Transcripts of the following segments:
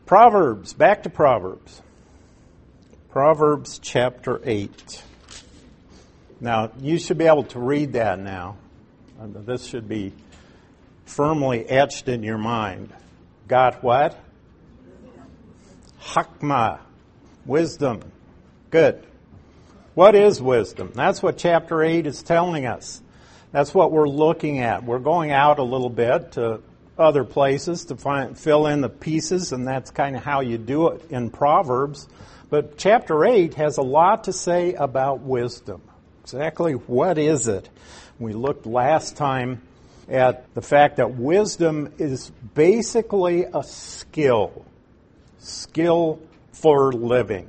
Proverbs, back to Proverbs. Proverbs chapter 8. Now, you should be able to read that now. This should be firmly etched in your mind. Got what? Hakma, wisdom. Good. What is wisdom? That's what chapter 8 is telling us. That's what we're looking at. We're going out a little bit to other places to fill in the pieces, and that's kind of how you do it in Proverbs. But chapter 8 has a lot to say about wisdom. Exactly what is it? We looked last time at the fact that wisdom is basically a skill for living.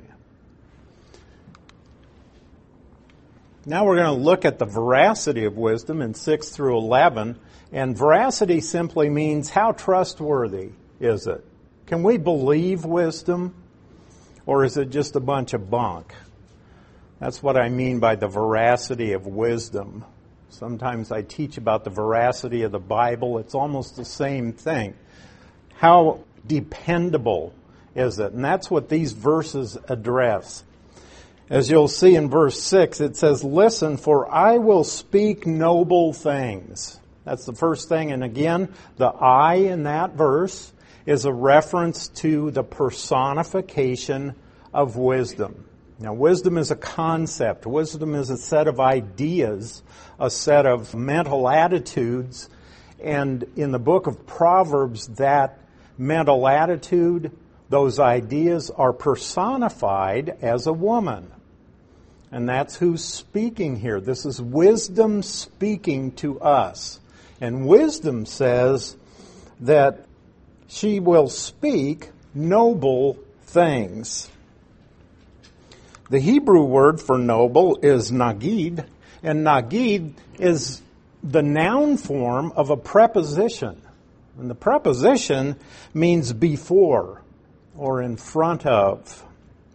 Now we're going to look at the veracity of wisdom in 6 through 11. And veracity simply means how trustworthy is it? Can we believe wisdom? Or is it just a bunch of bunk? That's what I mean by the veracity of wisdom. Sometimes I teach about the veracity of the Bible. It's almost the same thing. How dependable is it? And that's what these verses address. As you'll see in verse 6, it says, "Listen, for I will speak noble things." That's the first thing. And again, the I in that verse is a reference to the personification of wisdom. Now, wisdom is a concept. Wisdom is a set of ideas, a set of mental attitudes. And in the book of Proverbs, that mental attitude, those ideas are personified as a woman. And that's who's speaking here. This is wisdom speaking to us. And wisdom says that she will speak noble things. The Hebrew word for noble is nagid, and nagid is the noun form of a preposition. And the preposition means before or in front of.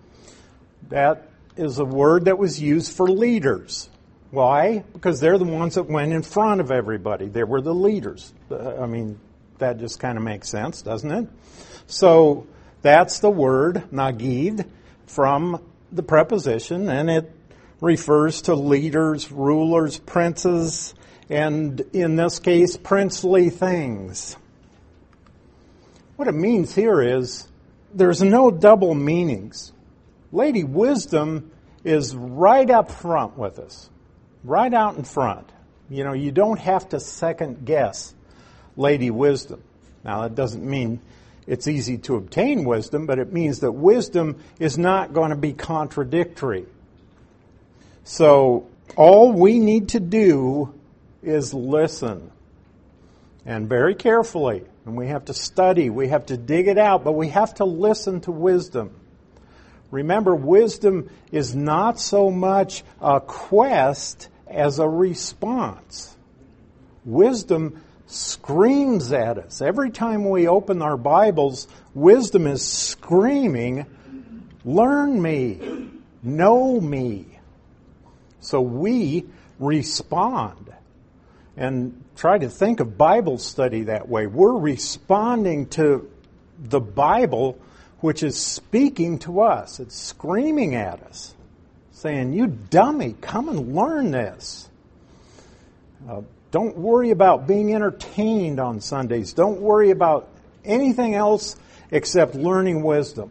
That is a word that was used for leaders. Why? Because they're the ones that went in front of everybody. They were the leaders. That just kind of makes sense, doesn't it? So that's the word nagid from the preposition, and it refers to leaders, rulers, princes, and in this case, princely things. What it means here is there's no double meanings. Lady Wisdom is right up front with us. Right out in front. You don't have to second guess Lady Wisdom. Now, that doesn't mean it's easy to obtain wisdom, but it means that wisdom is not going to be contradictory. So, all we need to do is listen. And very carefully. And we have to study, we have to dig it out, but we have to listen to wisdom. Remember, wisdom is not so much a quest as a response. Wisdom screams at us. Every time we open our Bibles, wisdom is screaming, "Learn me, know me." So we respond. And try to think of Bible study that way. We're responding to the Bible, which is speaking to us. It's screaming at us, saying, "You dummy, come and learn this." Don't worry about being entertained on Sundays. Don't worry about anything else except learning wisdom.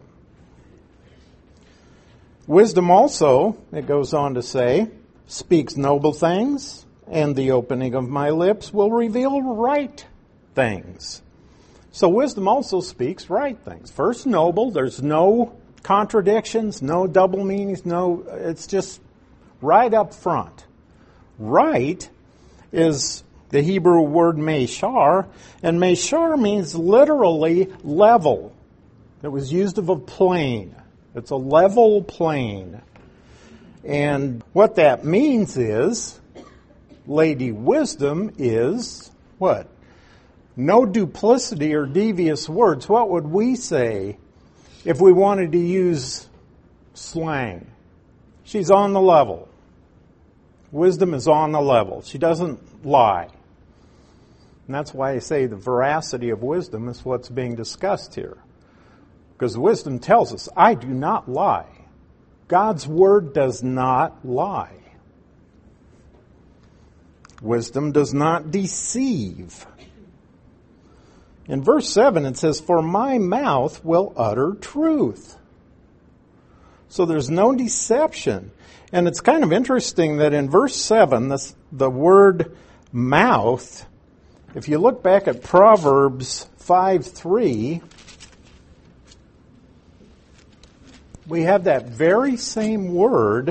Wisdom also, it goes on to say, speaks noble things, and the opening of my lips will reveal right things. So wisdom also speaks right things. First, noble. There's no contradictions, no double meanings, it's just right up front. Right is the Hebrew word meshar, and meshar means literally level. It was used of a plane. It's a level plane. And what that means is, Lady Wisdom is what? No duplicity or devious words. What would we say if we wanted to use slang? She's on the level. Wisdom is on the level. She doesn't lie. And that's why I say the veracity of wisdom is what's being discussed here. Because wisdom tells us, I do not lie. God's word does not lie. Wisdom does not deceive. In verse 7 it says, for my mouth will utter truth. So there's no deception. And it's kind of interesting that in verse 7, the word mouth, if you look back at Proverbs 5:3, we have that very same word,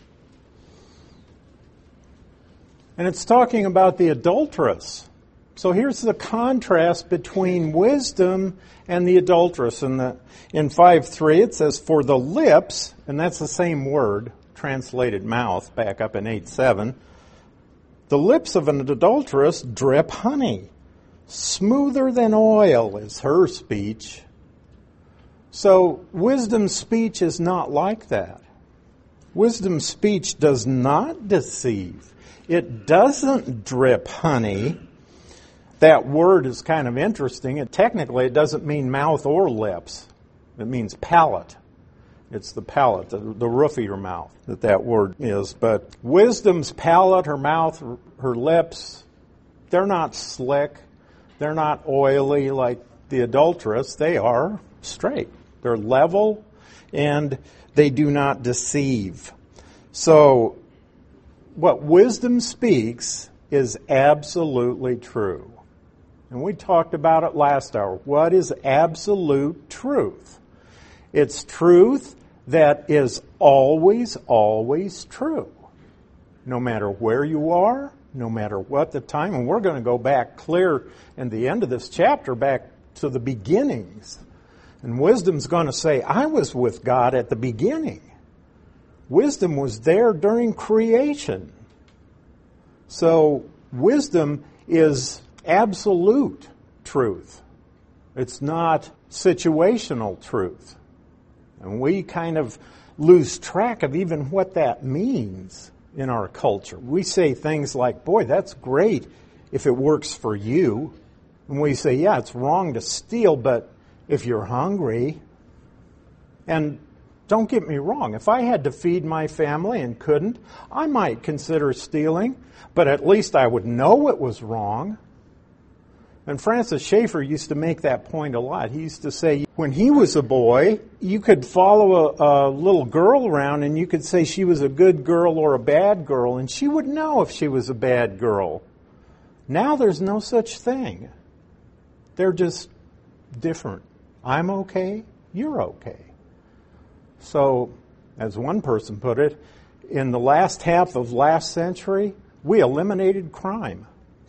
and it's talking about the adulteress. So here's the contrast between wisdom and the adulteress. In 5:3 it says, for the lips, and that's the same word, translated mouth, back up in 8:7, the lips of an adulteress drip honey. Smoother than oil is her speech. So wisdom's speech is not like that. Wisdom's speech does not deceive. It doesn't drip honey. That word is kind of interesting. Technically, it doesn't mean mouth or lips. It means palate. It's the palate, the roof of your mouth, that word is. But wisdom's palate, her mouth, her lips, they're not slick. They're not oily like the adulteress. They are straight. They're level, and they do not deceive. So, what wisdom speaks is absolutely true. And we talked about it last hour. What is absolute truth? It's truth that is always, always true. No matter where you are, no matter what the time. And we're going to go back clear in the end of this chapter, back to the beginnings. And wisdom's going to say, I was with God at the beginning. Wisdom was there during creation. So wisdom is absolute truth. It's not situational truth. And we kind of lose track of even what that means in our culture. We say things like, boy, that's great if it works for you. And we say, yeah, it's wrong to steal, but if you're hungry. And don't get me wrong, if I had to feed my family and couldn't, I might consider stealing, but at least I would know it was wrong. And Francis Schaeffer used to make that point a lot. He used to say, when he was a boy, you could follow a little girl around and you could say she was a good girl or a bad girl, and she would know if she was a bad girl. Now there's no such thing. They're just different. I'm okay, you're okay. So, as one person put it, in the last half of last century, we eliminated crime.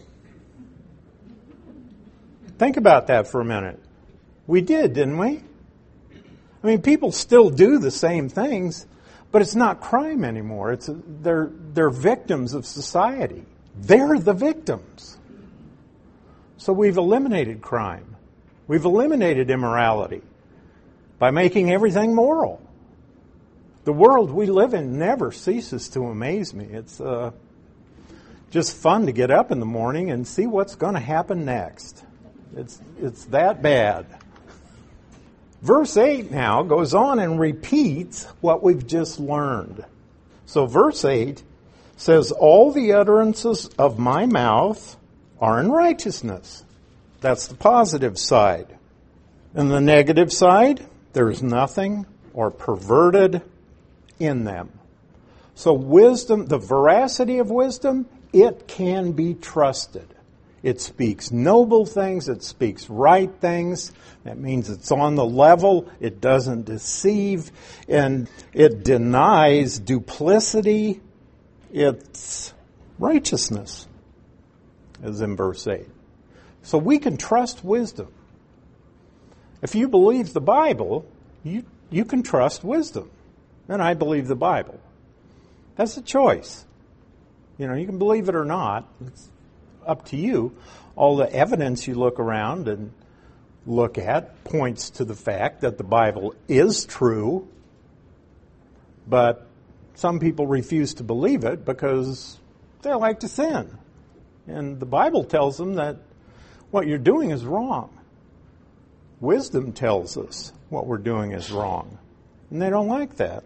Think about that for a minute. We did, didn't we? I mean, people still do the same things, but it's not crime anymore. They're victims of society. They're the victims. So we've eliminated crime. We've eliminated immorality by making everything moral. The world we live in never ceases to amaze me. It's just fun to get up in the morning and see what's going to happen next. It's that bad. Verse 8 now goes on and repeats what we've just learned. So verse 8 says, all the utterances of my mouth are in righteousness. That's the positive side. And the negative side, there's nothing or perverted in them. So wisdom, the veracity of wisdom, it can be trusted. It speaks noble things. It speaks right things. That means it's on the level. It doesn't deceive. And it denies duplicity. It's righteousness, as in verse 8. So we can trust wisdom. If you believe the Bible, you can trust wisdom. And I believe the Bible. That's a choice. You can believe it or not. It's up to you. All the evidence you look around and look at points to the fact that the Bible is true, but some people refuse to believe it because they like to sin. And the Bible tells them that what you're doing is wrong. Wisdom tells us what we're doing is wrong. And they don't like that.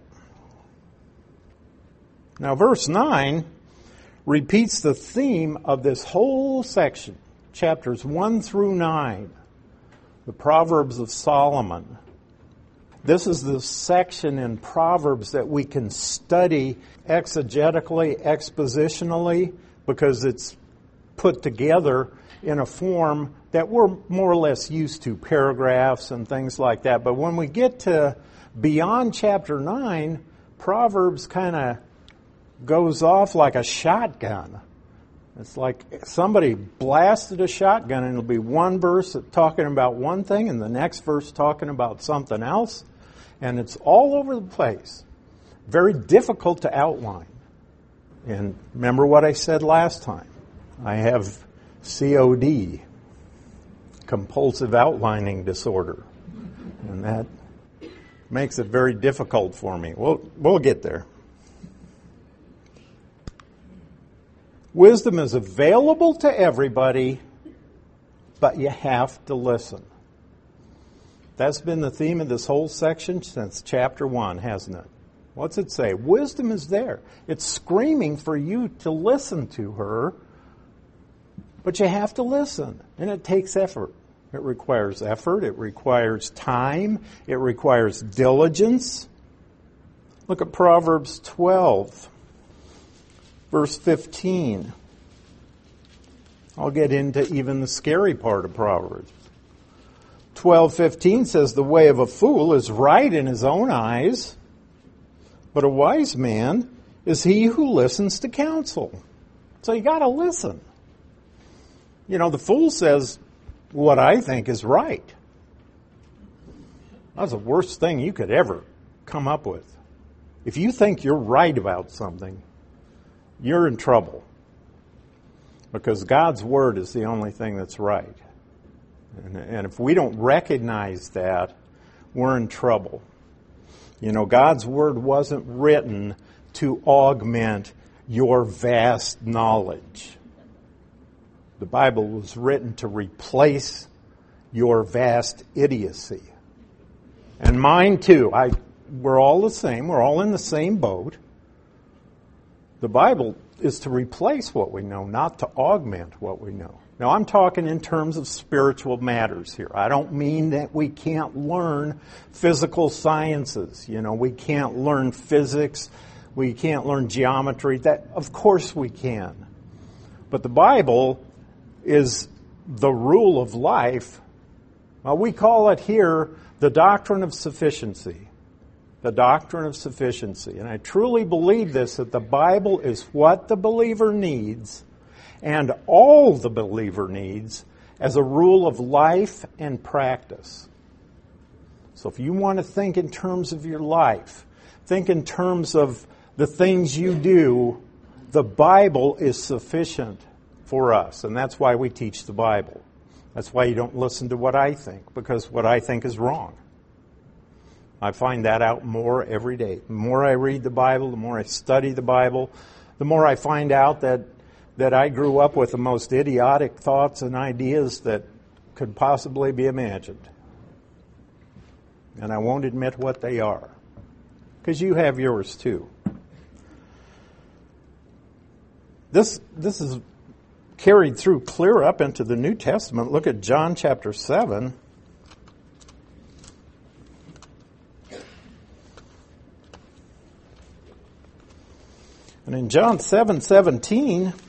Now, verse 9 repeats the theme of this whole section, chapters 1 through 9, the Proverbs of Solomon. This is the section in Proverbs that we can study exegetically, expositionally, because it's put together in a form that we're more or less used to, paragraphs and things like that. But when we get to beyond chapter 9, Proverbs kind of goes off like a shotgun. It's like somebody blasted a shotgun, and it'll be one verse talking about one thing and the next verse talking about something else. And it's all over the place. Very difficult to outline. And remember what I said last time. I have COD, compulsive outlining disorder. And that makes it very difficult for me. We'll get there. Wisdom is available to everybody, but you have to listen. That's been the theme of this whole section since chapter 1, hasn't it? What's it say? Wisdom is there. It's screaming for you to listen to her, but you have to listen, and it takes effort. It requires effort. It requires time. It requires diligence. Look at Proverbs 12. Verse 15. I'll get into even the scary part of Proverbs. 12:15 says, the way of a fool is right in his own eyes, but a wise man is he who listens to counsel. So you got to listen. You know, the fool says what I think is right. That's the worst thing you could ever come up with. If you think you're right about something, you're in trouble, because God's Word is the only thing that's right. And if we don't recognize that, we're in trouble. You know, God's Word wasn't written to augment your vast knowledge. The Bible was written to replace your vast idiocy. And mine too. We're all the same. We're all in the same boat. The Bible is to replace what we know, not to augment what we know. Now, I'm talking in terms of spiritual matters here. I don't mean that we can't learn physical sciences. You know, we can't learn physics. We can't learn geometry. That, of course we can. But the Bible is the rule of life. Well, we call it here the doctrine of sufficiency. The doctrine of sufficiency. And I truly believe this, that the Bible is what the believer needs, and all the believer needs, as a rule of life and practice. So if you want to think in terms of your life, think in terms of the things you do, the Bible is sufficient for us. And that's why we teach the Bible. That's why you don't listen to what I think, because what I think is wrong. I find that out more every day. The more I read the Bible, the more I study the Bible, the more I find out that I grew up with the most idiotic thoughts and ideas that could possibly be imagined. And I won't admit what they are, because you have yours too. This is carried through clear up into the New Testament. Look at John chapter 7. And in John 7:17, it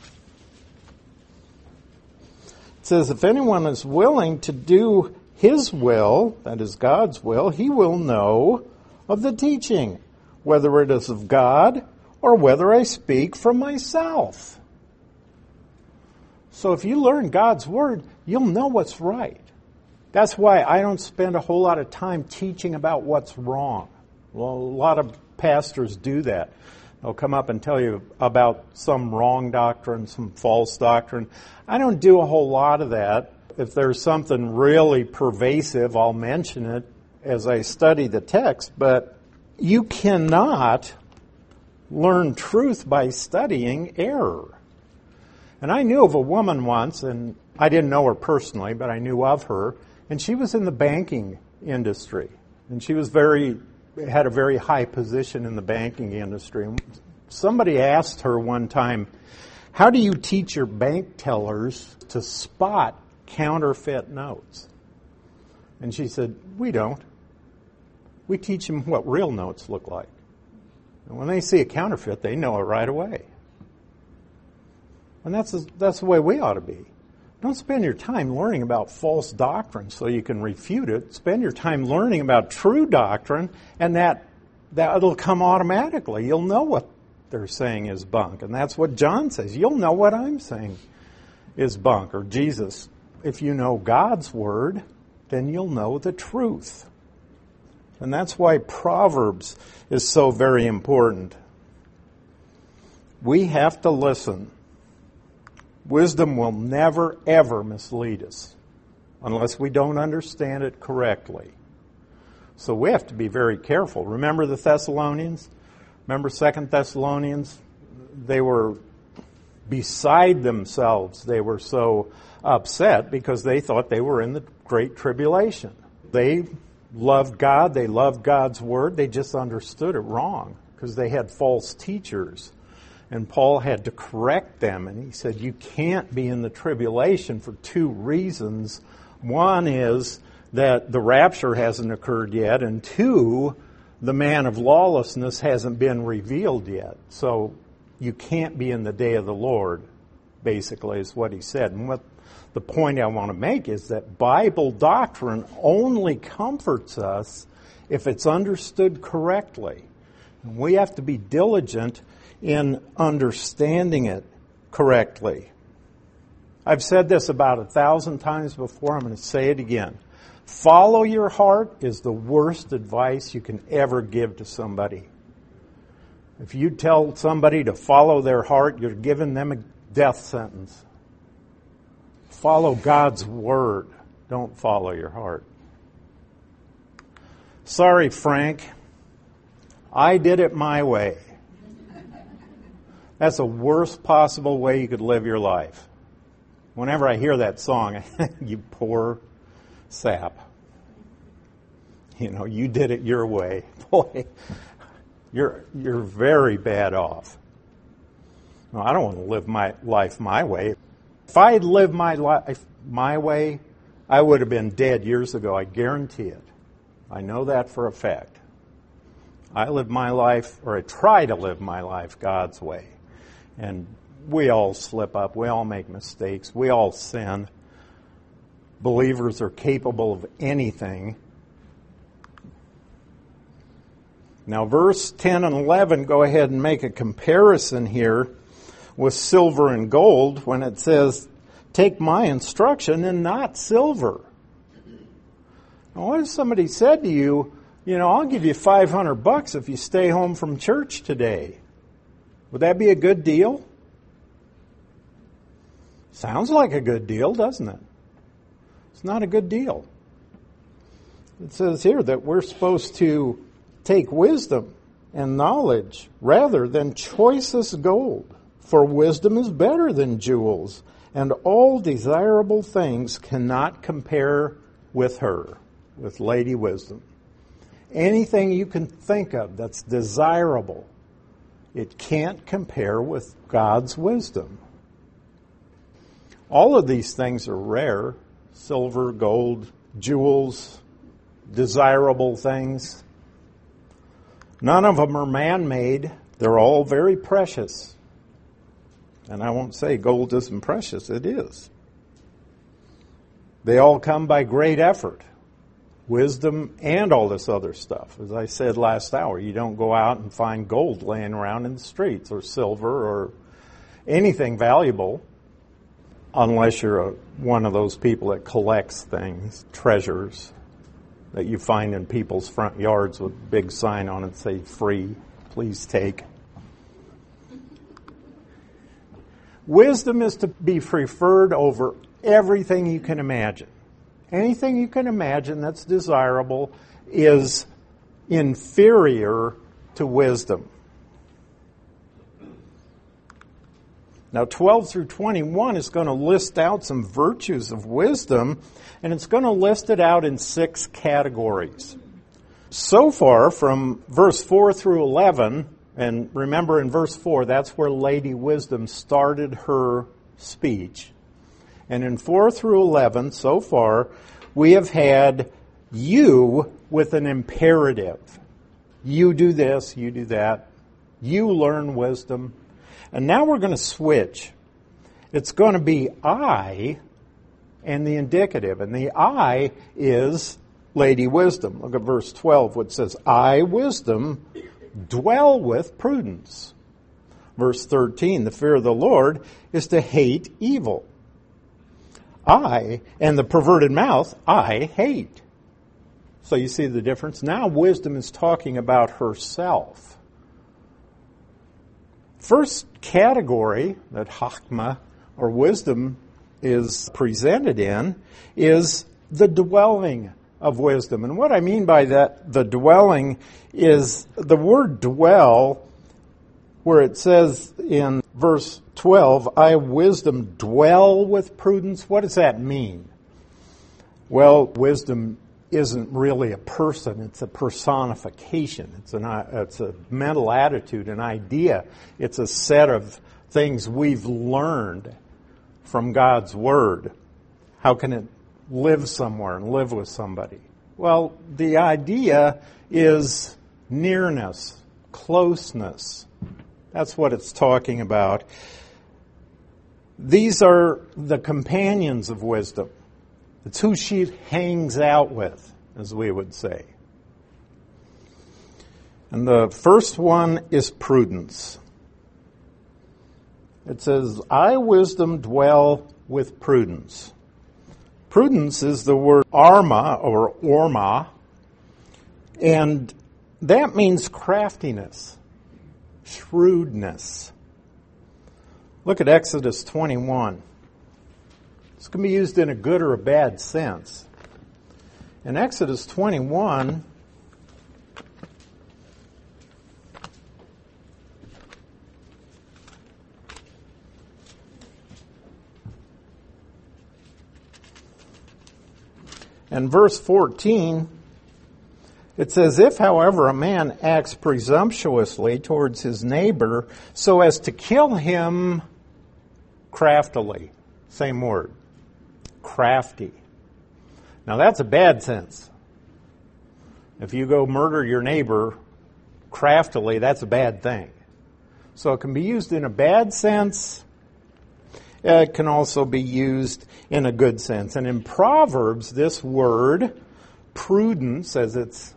says, if anyone is willing to do his will, that is God's will, he will know of the teaching, whether it is of God or whether I speak from myself. So if you learn God's Word, you'll know what's right. That's why I don't spend a whole lot of time teaching about what's wrong. Well, a lot of pastors do that. They'll come up and tell you about some wrong doctrine, some false doctrine. I don't do a whole lot of that. If there's something really pervasive, I'll mention it as I study the text. But you cannot learn truth by studying error. And I knew of a woman once, and I didn't know her personally, but I knew of her, And she was in the banking industry. And she had a very high position in the banking industry. And somebody asked her one time, how do you teach your bank tellers to spot counterfeit notes? And she said, we don't. We teach them what real notes look like. And when they see a counterfeit, they know it right away. And that's the way we ought to be. Don't spend your time learning about false doctrine so you can refute it. Spend your time learning about true doctrine, and that'll come automatically. You'll know what they're saying is bunk. And that's what John says. You'll know what I'm saying is bunk. Or Jesus, if you know God's word, then you'll know the truth. And that's why Proverbs is so very important. We have to listen. Wisdom will never, ever mislead us unless we don't understand it correctly. So we have to be very careful. Remember the Thessalonians? Remember 2 Thessalonians? They were beside themselves. They were so upset because they thought they were in the Great Tribulation. They loved God. They loved God's Word. They just understood it wrong because they had false teachers. And Paul had to correct them. And he said, you can't be in the tribulation for two reasons. One is that the rapture hasn't occurred yet. And two, the man of lawlessness hasn't been revealed yet. So you can't be in the day of the Lord, basically, is what he said. And what the point I want to make is that Bible doctrine only comforts us if it's understood correctly. And we have to be diligent in understanding it correctly. I've said this about 1,000 times before. I'm going to say it again. Follow your heart is the worst advice you can ever give to somebody. If you tell somebody to follow their heart, you're giving them a death sentence. Follow God's word. Don't follow your heart. Sorry, Frank. I did it my way. That's the worst possible way you could live your life. Whenever I hear that song, you poor sap. You did it your way. Boy, you're very bad off. No, I don't want to live my life my way. If I had lived my life my way, I would have been dead years ago. I guarantee it. I know that for a fact. I live my life, or I try to live my life God's way. And we all slip up. We all make mistakes. We all sin. Believers are capable of anything. Now, verse 10 and 11 go ahead and make a comparison here with silver and gold when it says, take my instruction and not silver. Now, what if somebody said to you, I'll give you $500 if you stay home from church today? Would that be a good deal? Sounds like a good deal, doesn't it? It's not a good deal. It says here that we're supposed to take wisdom and knowledge rather than choicest gold. For wisdom is better than jewels, and all desirable things cannot compare with her, with Lady Wisdom. Anything you can think of that's desirable, it can't compare with God's wisdom. All of these things are rare. Silver, gold, jewels, desirable things. None of them are man-made. They're all very precious. And I won't say gold isn't precious. It is. They all come by great effort. Wisdom and all this other stuff. As I said last hour, you don't go out and find gold laying around in the streets or silver or anything valuable unless you're one of those people that collects things, treasures that you find in people's front yards with a big sign on it say free, please take. Wisdom is to be preferred over everything you can imagine. Anything you can imagine that's desirable is inferior to wisdom. Now, 12 through 21 is going to list out some virtues of wisdom, and it's going to list it out in 6 categories. So far, from verse 4 through 11, and remember in verse 4, that's where Lady Wisdom started her speech. And in 4 through 11, so far, we have had you with an imperative. You do this, you do that. You learn wisdom. And now we're going to switch. It's going to be I and the indicative. And the I is Lady Wisdom. Look at verse 12, which says, I, wisdom, dwell with prudence. Verse 13, the fear of the Lord is to hate evil. I, and the perverted mouth, I hate. So you see the difference? Now wisdom is talking about herself. First category that Chachma, or wisdom, is presented in is the dwelling of wisdom. And what I mean by that, the dwelling, is the word dwell, where it says in verse 12, I, wisdom, dwell with prudence. What does that mean? Well, wisdom isn't really a person. It's a personification. It's a mental attitude, an idea. It's a set of things we've learned from God's Word. How can it live somewhere and live with somebody? Well, the idea is nearness, closeness. That's what it's talking about. These are the companions of wisdom. It's who she hangs out with, as we would say. And the first one is prudence. It says, I, wisdom, dwell with prudence. Prudence is the word arma or orma, and that means craftiness, shrewdness. Look at Exodus 21. This can be used in a good or a bad sense. In Exodus 21, and verse 14, it says, if, however, a man acts presumptuously towards his neighbor so as to kill him craftily, same word, crafty. Now that's a bad sense. If you go murder your neighbor craftily, that's a bad thing. So it can be used in a bad sense. It can also be used in a good sense. And in Proverbs, this word, prudence, as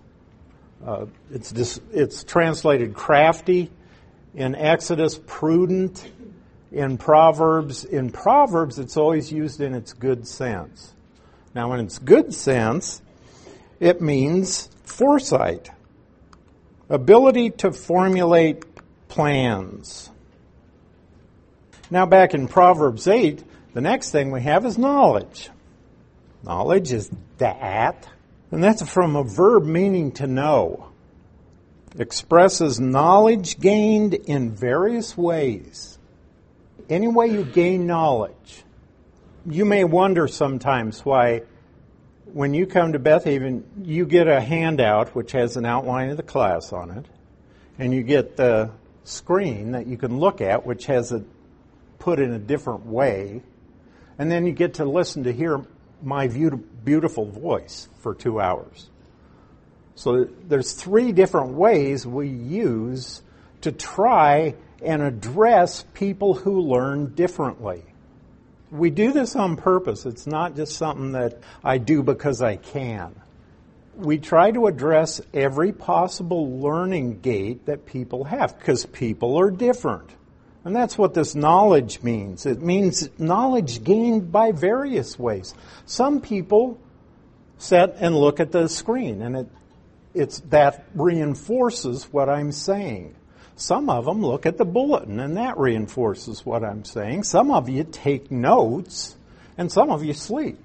it's translated crafty. In Exodus, prudent. In Proverbs, it's always used in its good sense. Now, in its good sense, it means foresight, ability to formulate plans. Now, back in Proverbs 8, the next thing we have is knowledge. Knowledge is that, and that's from a verb meaning to know. Expresses knowledge gained in various ways. Any way you gain knowledge. You may wonder sometimes why when you come to Beth Haven, you get a handout which has an outline of the class on it, and you get the screen that you can look at which has it put in a different way, and then you get to listen to hear my beautiful voice for 2 hours. So there's 3 different ways we use to try and address people who learn differently. We do this on purpose. It's not just something that I do because I can. We try to address every possible learning gate that people have, because people are different. And that's what this knowledge means. It means knowledge gained by various ways. Some people sit and look at the screen, and that reinforces what I'm saying. Some of them look at the bulletin, and that reinforces what I'm saying. Some of you take notes, and some of you sleep.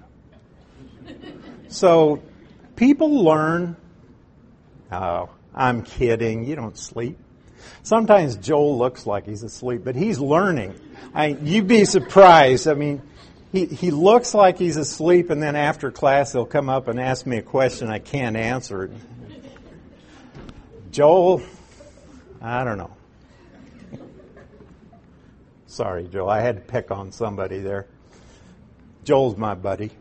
So people learn. Oh, I'm kidding. You don't sleep. Sometimes Joel looks like he's asleep, but he's learning. You'd be surprised. I mean, he looks like he's asleep, and then after class he'll come up and ask me a question I can't answer it. Joel, I don't know. Sorry, Joel, I had to pick on somebody there. Joel's my buddy.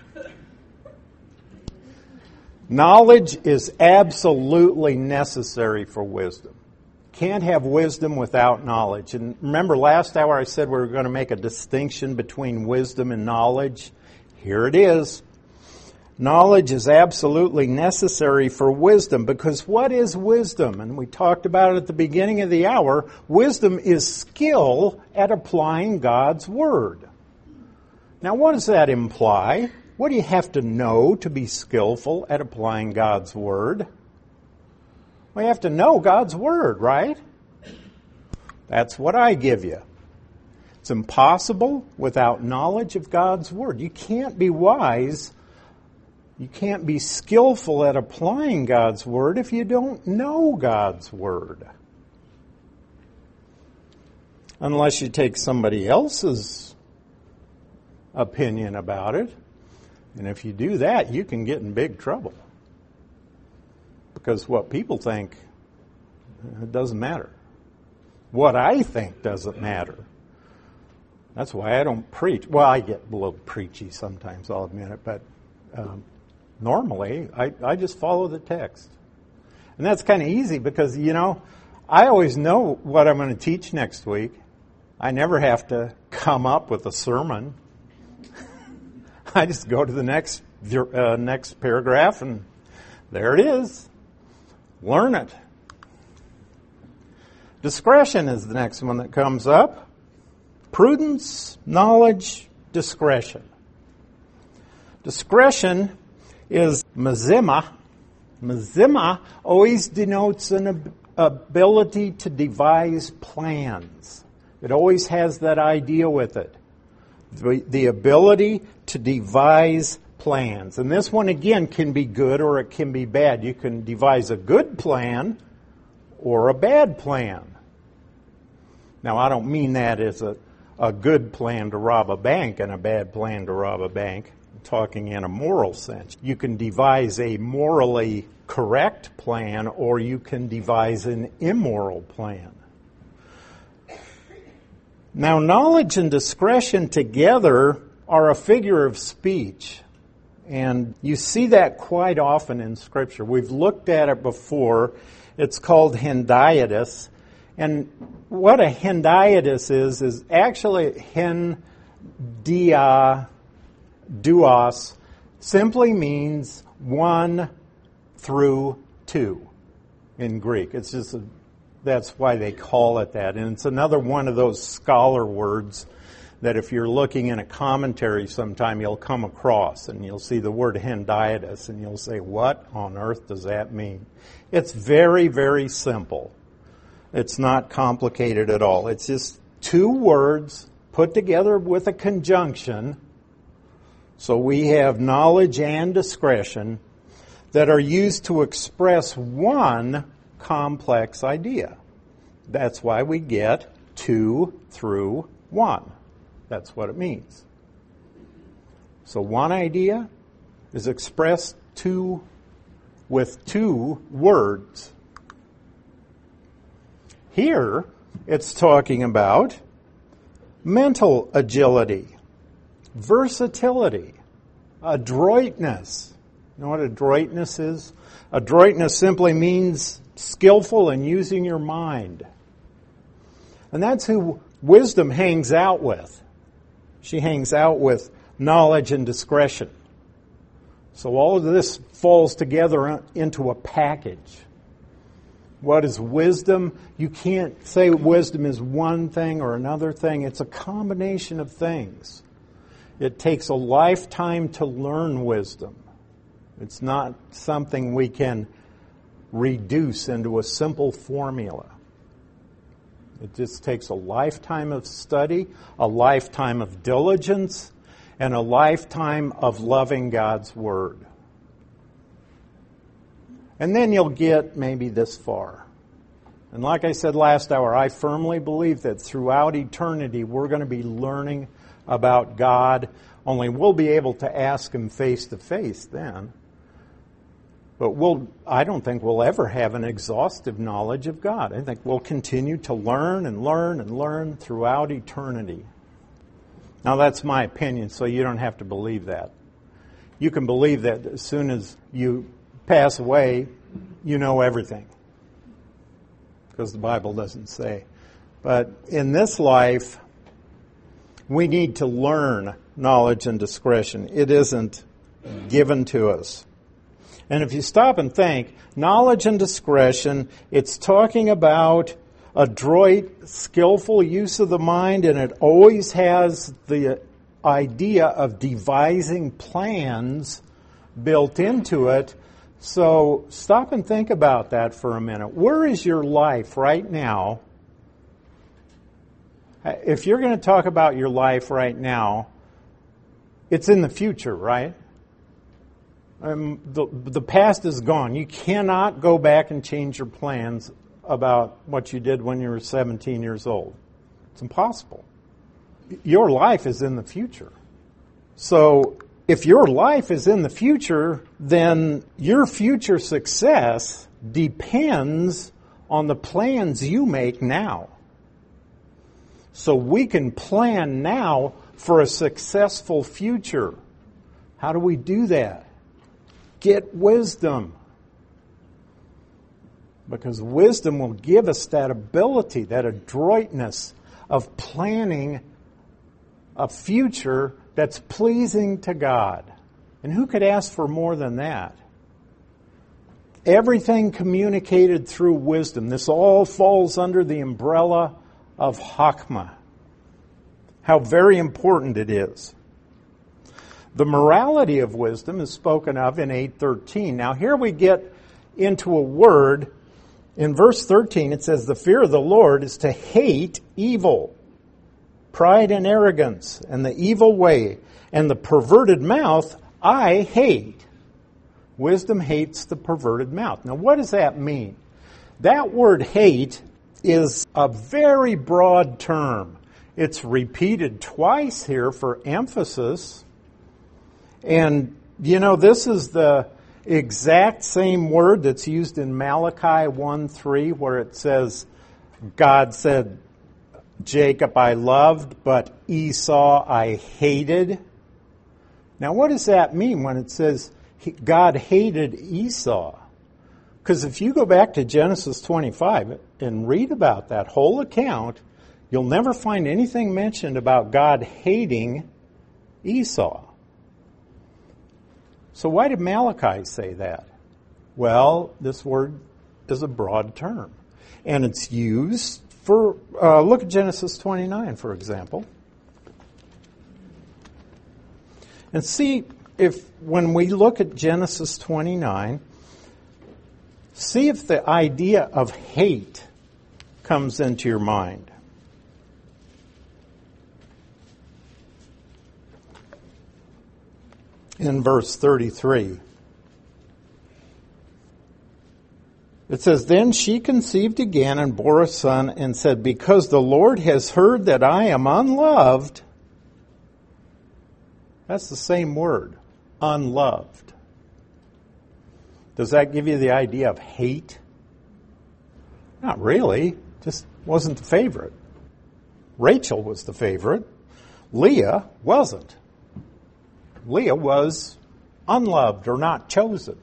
Knowledge is absolutely necessary for wisdom. Can't have wisdom without knowledge. And remember last hour I said we were going to make a distinction between wisdom and knowledge. Here it is. Knowledge is absolutely necessary for wisdom, because what is wisdom? And we talked about it at the beginning of the hour. Wisdom is skill at applying God's Word. Now, what does that imply? What do you have to know to be skillful at applying God's Word? Well, you have to know God's Word, right? That's what I give you. It's impossible without knowledge of God's Word. You can't be wise. You can't be skillful at applying God's Word if you don't know God's Word. Unless you take somebody else's opinion about it. And if you do that, you can get in big trouble. Because what people think, it doesn't matter. What I think doesn't matter. That's why I don't preach. Well, I get a little preachy sometimes, I'll admit it, but normally I just follow the text. And that's kind of easy because, I always know what I'm going to teach next week. I never have to come up with a sermon. I just go to the next paragraph and there it is. Learn it. Discretion is the next one that comes up. Prudence, knowledge, discretion. Discretion is mazima. Mazima always denotes an ability to devise plans. It always has that idea with it. The ability to devise plans. And this one, again, can be good or it can be bad. You can devise a good plan or a bad plan. Now, I don't mean that as a good plan to rob a bank and a bad plan to rob a bank. I'm talking in a moral sense. You can devise a morally correct plan or you can devise an immoral plan. Now, knowledge and discretion together are a figure of speech. And you see that quite often in Scripture. We've looked at it before. It's called hendiadys. And what a hendiadys is actually hendiaduos simply means 1 through 2 in Greek. It's just that's why they call it that. And it's another one of those scholar words that if you're looking in a commentary sometime you'll come across and you'll see the word hendiadys and you'll say, what on earth does that mean? It's very, very simple. It's not complicated at all. It's just 2 words put together with a conjunction. So we have knowledge and discretion that are used to express one complex idea. That's why we get 2 through 1. That's what it means. So one idea is expressed with 2 words. Here, it's talking about mental agility, versatility, adroitness. You know what adroitness is? Adroitness simply means skillful in using your mind. And that's who wisdom hangs out with. She hangs out with knowledge and discretion. So all of this falls together into a package. What is wisdom? You can't say wisdom is one thing or another thing. It's a combination of things. It takes a lifetime to learn wisdom. It's not something we can reduce into a simple formula. It just takes a lifetime of study, a lifetime of diligence, and a lifetime of loving God's Word. And then you'll get maybe this far. And like I said last hour, I firmly believe that throughout eternity we're going to be learning about God, only we'll be able to ask Him face to face then. But I don't think we'll ever have an exhaustive knowledge of God. I think we'll continue to learn and learn and learn throughout eternity. Now that's my opinion, so you don't have to believe that. You can believe that as soon as you pass away, you know everything. Because the Bible doesn't say. But in this life, we need to learn knowledge and discretion. It isn't given to us. And if you stop and think, knowledge and discretion, it's talking about adroit, skillful use of the mind, and it always has the idea of devising plans built into it. So stop and think about that for a minute. Where is your life right now? If you're going to talk about your life right now, it's in the future, right? The past is gone. You cannot go back and change your plans about what you did when you were 17 years old. It's impossible. Your life is in the future. So if your life is in the future, then your future success depends on the plans you make now. So we can plan now for a successful future. How do we do that? Get wisdom. Because wisdom will give us that ability, that adroitness of planning a future that's pleasing to God. And who could ask for more than that? Everything communicated through wisdom. This all falls under the umbrella of Chokmah. How very important it is. The morality of wisdom is spoken of in 8:13. Now here we get into a word. In verse 13 it says, the fear of the Lord is to hate evil, pride and arrogance, and the evil way, and the perverted mouth I hate. Wisdom hates the perverted mouth. Now what does that mean? That word hate is a very broad term. It's repeated twice here for emphasis. And, this is the exact same word that's used in Malachi 1:3, where it says, God said, Jacob I loved, but Esau I hated. Now, what does that mean when it says God hated Esau? Because if you go back to Genesis 25 and read about that whole account, you'll never find anything mentioned about God hating Esau. So why did Malachi say that? Well, this word is a broad term. And it's used for, look at Genesis 29, for example. And see if, when we look at Genesis 29, see if the idea of hate comes into your mind. In verse 33. It says, then she conceived again and bore a son and said, because the Lord has heard that I am unloved. That's the same word, unloved. Does that give you the idea of hate? Not really. Just wasn't the favorite. Rachel was the favorite. Leah wasn't. Leah was unloved or not chosen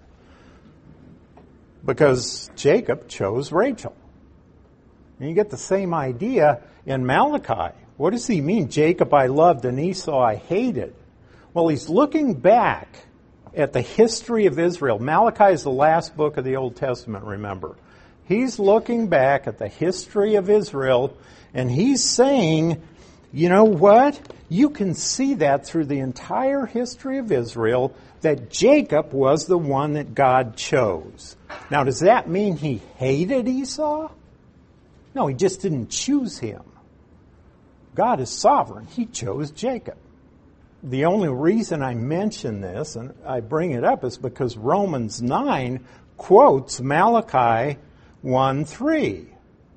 because Jacob chose Rachel. And you get the same idea in Malachi. What does he mean, Jacob I loved and Esau I hated? Well, he's looking back at the history of Israel. Malachi is the last book of the Old Testament, remember. He's looking back at the history of Israel, and he's saying, you know what? You can see that through the entire history of Israel that Jacob was the one that God chose. Now, does that mean he hated Esau? No, he just didn't choose him. God is sovereign. He chose Jacob. The only reason I mention this, and I bring it up, is because Romans 9 quotes Malachi 1:3.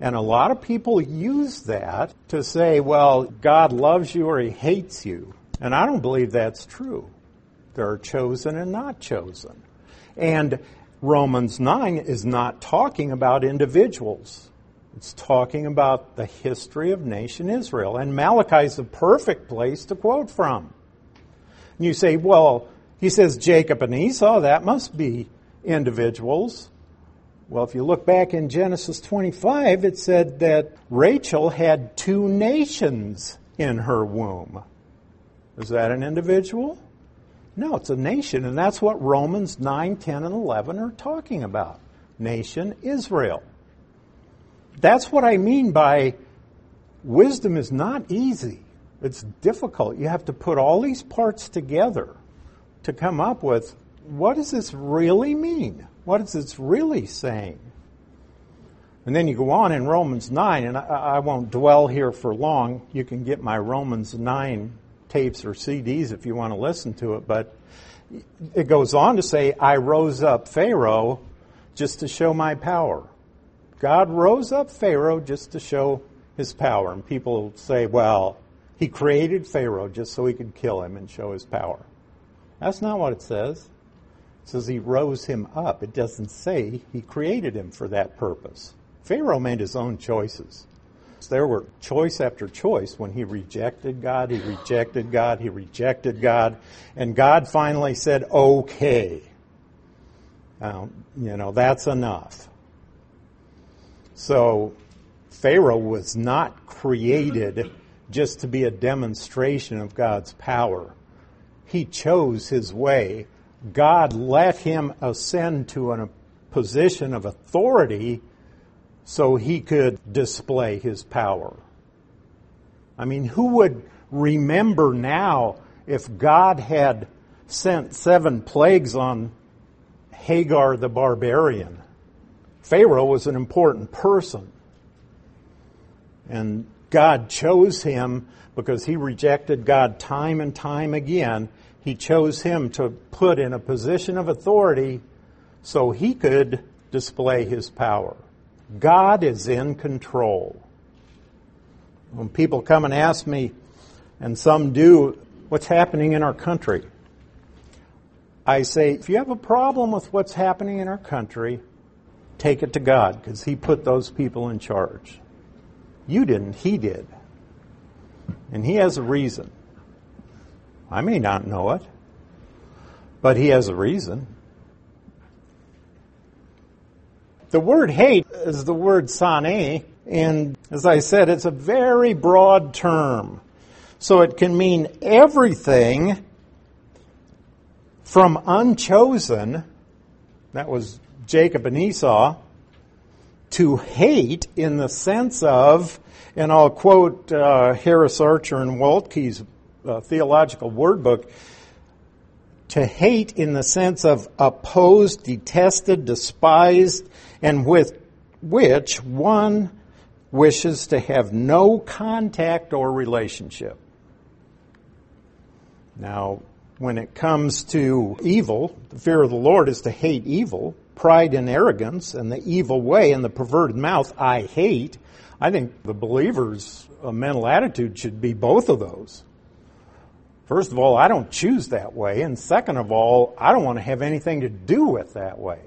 And a lot of people use that to say, well, God loves you or He hates you. And I don't believe that's true. There are chosen and not chosen. And Romans 9 is not talking about individuals. It's talking about the history of nation Israel. And Malachi is the perfect place to quote from. And you say, well, he says Jacob and Esau, that must be individuals. Well, if you look back in Genesis 25, it said that Rachel had 2 nations in her womb. Is that an individual? No, it's a nation, and that's what Romans 9, 10, and 11 are talking about. Nation Israel. That's what I mean by wisdom is not easy. It's difficult. You have to put all these parts together to come up with, what does this really mean? What is this really saying? And then you go on in Romans 9, and I won't dwell here for long. You can get my Romans 9 tapes or CDs if you want to listen to it, but it goes on to say, I rose up Pharaoh just to show my power. God rose up Pharaoh just to show his power. And people say, well, he created Pharaoh just so he could kill him and show his power. That's not what it says. It says he rose him up. It doesn't say he created him for that purpose. Pharaoh made his own choices. There were choice after choice when he rejected God, he rejected God, he rejected God, and God finally said, okay, that's enough. So Pharaoh was not created just to be a demonstration of God's power. He chose his way. God let him ascend to a position of authority so he could display his power. I mean, who would remember now if God had sent 7 plagues on Hagar the barbarian? Pharaoh was an important person. And God chose him because he rejected God time and time again. He chose him to put in a position of authority so he could display his power. God is in control. When people come and ask me, and some do, what's happening in our country? I say, if you have a problem with what's happening in our country, take it to God, because He put those people in charge. You didn't, He did. And He has a reason. I may not know it, but He has a reason. The word hate is the word sane, and as I said, it's a very broad term. So it can mean everything from unchosen, that was Jacob and Esau, to hate in the sense of, and I'll quote Harris Archer and Waltke's Theological Word Book, to hate in the sense of opposed, detested, despised, and with which one wishes to have no contact or relationship. Now, when it comes to evil, the fear of the Lord is to hate evil. Pride and arrogance and the evil way and the perverted mouth I hate. I think the believer's mental attitude should be both of those. First of all, I don't choose that way. And second of all, I don't want to have anything to do with that way.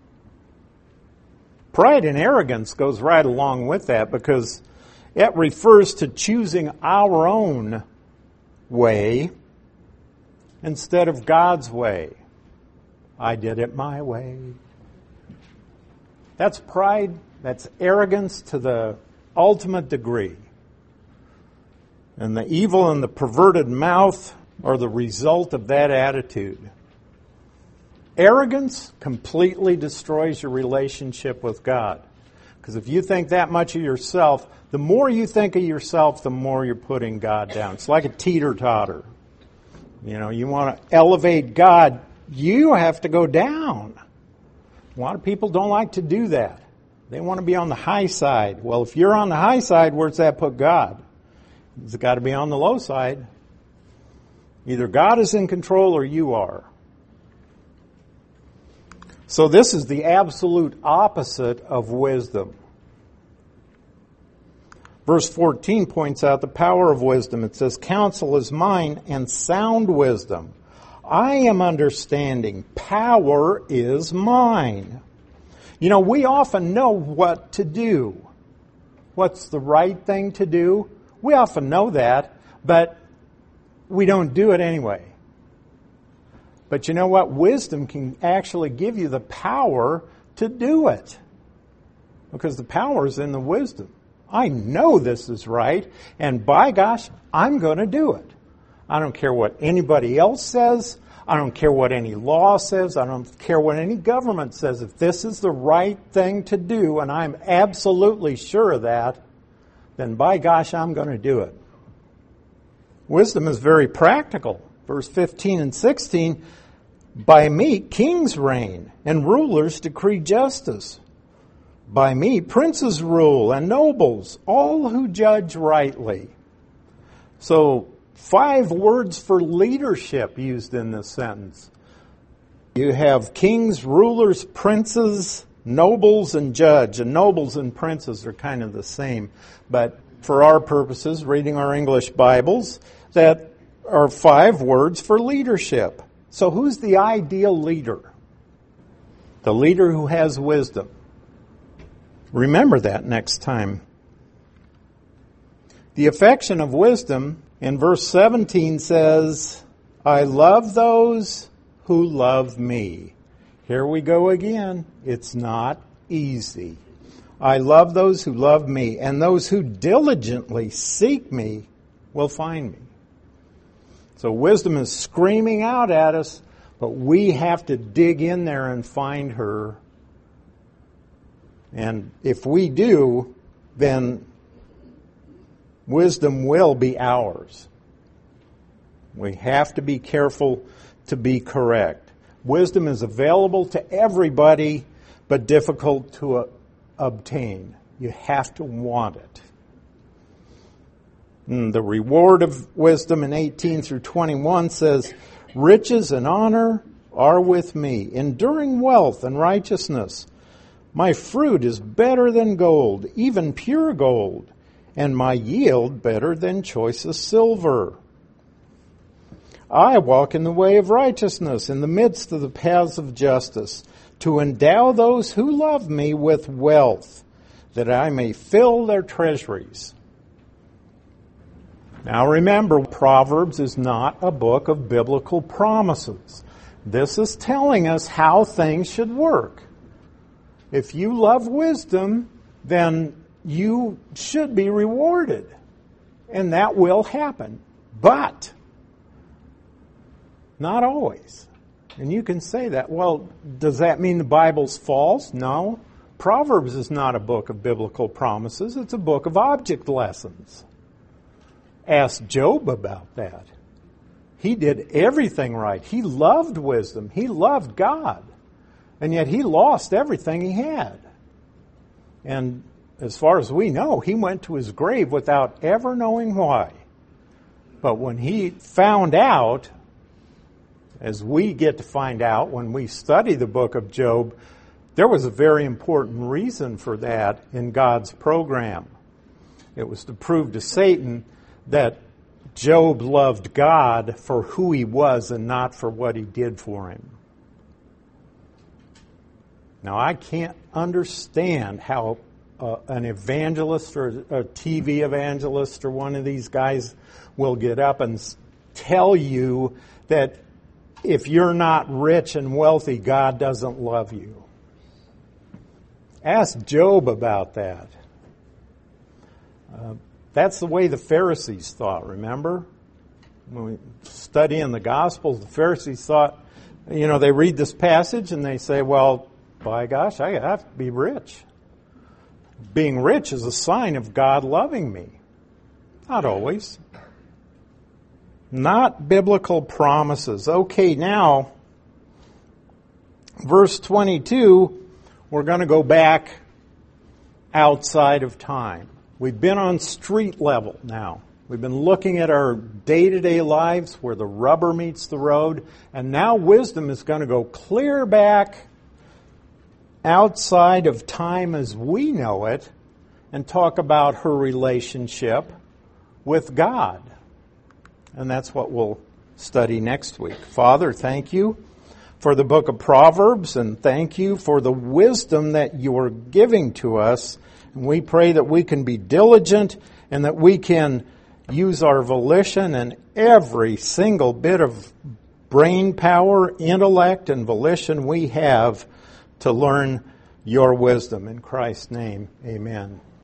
Pride and arrogance goes right along with that because it refers to choosing our own way instead of God's way. I did it my way. That's pride. That's arrogance to the ultimate degree. And the evil and the perverted mouth are the result of that attitude. Arrogance completely destroys your relationship with God. Because if you think that much of yourself, the more you think of yourself, the more you're putting God down. It's like a teeter-totter. You want to elevate God, you have to go down. A lot of people don't like to do that. They want to be on the high side. Well, if you're on the high side, where's that put God? It's got to be on the low side. Either God is in control or you are. So this is the absolute opposite of wisdom. Verse 14 points out the power of wisdom. It says, counsel is mine and sound wisdom. I am understanding. Power is mine. You know, we often know what to do. What's the right thing to do? We often know that, but we don't do it anyway. But you know what? Wisdom can actually give you the power to do it. Because the power is in the wisdom. I know this is right, and by gosh, I'm going to do it. I don't care what anybody else says. I don't care what any law says. I don't care what any government says. If this is the right thing to do, and I'm absolutely sure of that, then by gosh, I'm going to do it. Wisdom is very practical. Verse 15 and 16, by me kings reign, and rulers decree justice. By me princes rule, and nobles, all who judge rightly. So, 5 words for leadership used in this sentence. You have kings, rulers, princes, nobles, and judge. And nobles and princes are kind of the same. But for our purposes, reading our English Bibles, that are 5 words for leadership. So who's the ideal leader? The leader who has wisdom. Remember that next time. The affection of wisdom in verse 17 says, I love those who love me. Here we go again. It's not easy. I love those who love me, and those who diligently seek me will find me. So wisdom is screaming out at us, but we have to dig in there and find her. And if we do, then wisdom will be ours. We have to be careful to be correct. Wisdom is available to everybody, but difficult to obtain. You have to want it. And the reward of wisdom in 18 through 21 says, riches and honor are with me, enduring wealth and righteousness. My fruit is better than gold, even pure gold, and my yield better than choicest silver. I walk in the way of righteousness, in the midst of the paths of justice, to endow those who love me with wealth, that I may fill their treasuries. Now remember, Proverbs is not a book of biblical promises. This is telling us how things should work. If you love wisdom, then you should be rewarded. And that will happen. But not always. And you can say that. Well, does that mean the Bible's false? No. Proverbs is not a book of biblical promises. It's a book of object lessons. Ask Job about that. He did everything right. He loved wisdom. He loved God. And yet he lost everything he had. And as far as we know, he went to his grave without ever knowing why. But when he found out, as we get to find out when we study the book of Job, there was a very important reason for that in God's program. It was to prove to Satan that Job loved God for who he was and not for what he did for him. Now, I can't understand how an evangelist or a TV evangelist or one of these guys will get up and tell you that if you're not rich and wealthy, God doesn't love you. Ask Job about that. That's the way the Pharisees thought, remember? When we study in the Gospels, the Pharisees thought, they read this passage and they say, well, by gosh, I have to be rich. Being rich is a sign of God loving me. Not always. Not biblical promises. Okay, now, verse 22, we're going to go back outside of time. We've been on street level now. We've been looking at our day-to-day lives where the rubber meets the road, and now wisdom is going to go clear back outside of time as we know it and talk about her relationship with God. And that's what we'll study next week. Father, thank you for the book of Proverbs, and thank you for the wisdom that you are giving to us. And we pray that we can be diligent and that we can use our volition and every single bit of brain power, intellect, and volition we have to learn your wisdom. In Christ's name, amen.